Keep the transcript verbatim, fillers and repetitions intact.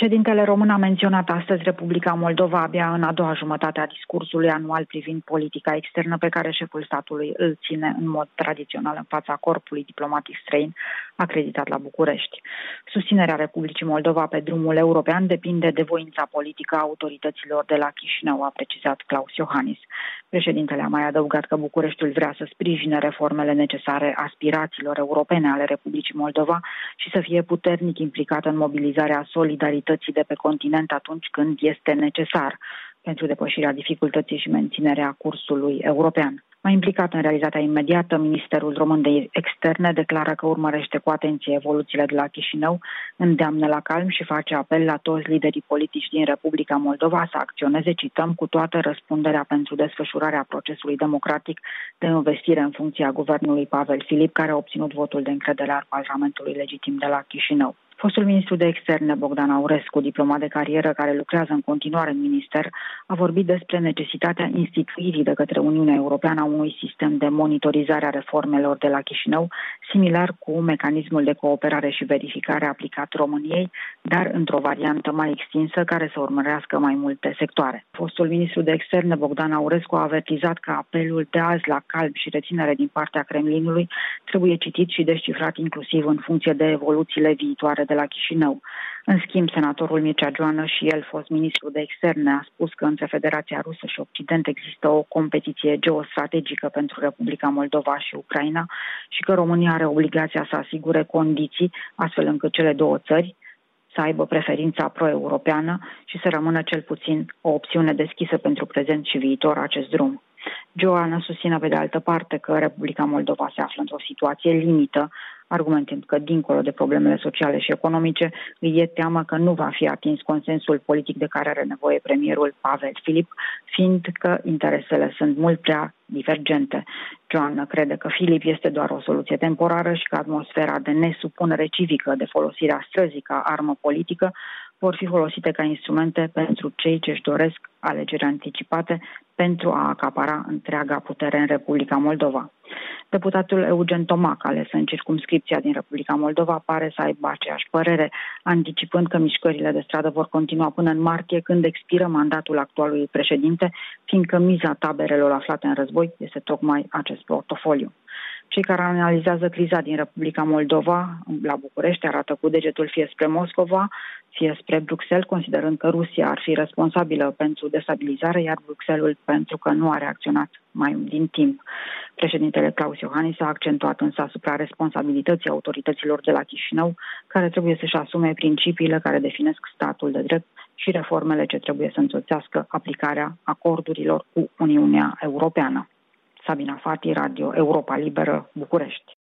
Președintele român a menționat astăzi Republica Moldova abia în a doua jumătate a discursului anual privind politica externă pe care șeful statului îl ține în mod tradițional în fața corpului diplomatic străin acreditat la București. Susținerea Republicii Moldova pe drumul european depinde de voința politică a autorităților de la Chișinău, a precizat Klaus Iohannis. Președintele a mai adăugat că Bucureștiul vrea să sprijine reformele necesare aspirațiilor europene ale Republicii Moldova și să fie puternic implicat în mobilizarea solidarității de pe continent atunci când este necesar pentru depășirea dificultății și menținerea cursului european. Mai implicat în realizarea imediată, Ministerul Român de Externe declară că urmărește cu atenție evoluțiile de la Chișinău, îndeamnă la calm și face apel la toți liderii politici din Republica Moldova să acționeze, cităm, cu toată răspunderea pentru desfășurarea procesului democratic de investire în funcția guvernului Pavel Filip, care a obținut votul de încredere al Parlamentului legitim de la Chișinău. Fostul ministru de externe Bogdan Aurescu, diplomat de carieră care lucrează în continuare în minister, a vorbit despre necesitatea instituirii de către Uniunea Europeană a unui sistem de monitorizare a reformelor de la Chișinău, similar cu mecanismul de cooperare și verificare aplicat României, dar într-o variantă mai extinsă care să urmărească mai multe sectoare. Fostul ministru de externe Bogdan Aurescu a avertizat că apelul de azi la calm și reținere din partea Kremlinului trebuie citit și descifrat inclusiv în funcție de evoluțiile viitoare de la Chișinău. În schimb, senatorul Mircea Joană, și el fost ministru de externe, a spus că între Federația Rusă și Occident există o competiție geostrategică pentru Republica Moldova și Ucraina și că România are obligația să asigure condiții astfel încât cele două țări să aibă preferința pro-europeană și să rămână cel puțin o opțiune deschisă pentru prezent și viitor acest drum. Joană susține pe de altă parte că Republica Moldova se află într-o situație limită, argumentând că, dincolo de problemele sociale și economice, îi e teamă că nu va fi atins consensul politic de care are nevoie premierul Pavel Filip, fiindcă interesele sunt mult prea divergente. Joană crede că Filip este doar o soluție temporară și că atmosfera de nesupunere civică, de folosirea străzii ca armă politică, vor fi folosite ca instrumente pentru cei ce își doresc alegeri anticipate pentru a acapara întreaga putere în Republica Moldova. Deputatul Eugen Tomac, ales în circumscripția din Republica Moldova, pare să aibă aceeași părere, anticipând că mișcările de stradă vor continua până în martie, când expiră mandatul actualului președinte, fiindcă miza taberelor aflate în război este tocmai acest portofoliu. Cei care analizează criza din Republica Moldova la București arată cu degetul fie spre Moscova, fie spre Bruxelles, considerând că Rusia ar fi responsabilă pentru destabilizare, iar Bruxelles pentru că nu a reacționat mai din timp. Președintele Klaus Iohannis a accentuat însă asupra responsabilității autorităților de la Chișinău, care trebuie să-și asume principiile care definesc statul de drept și reformele ce trebuie să însoțească aplicarea acordurilor cu Uniunea Europeană. Sabina Fati, Radio Europa Liberă, București.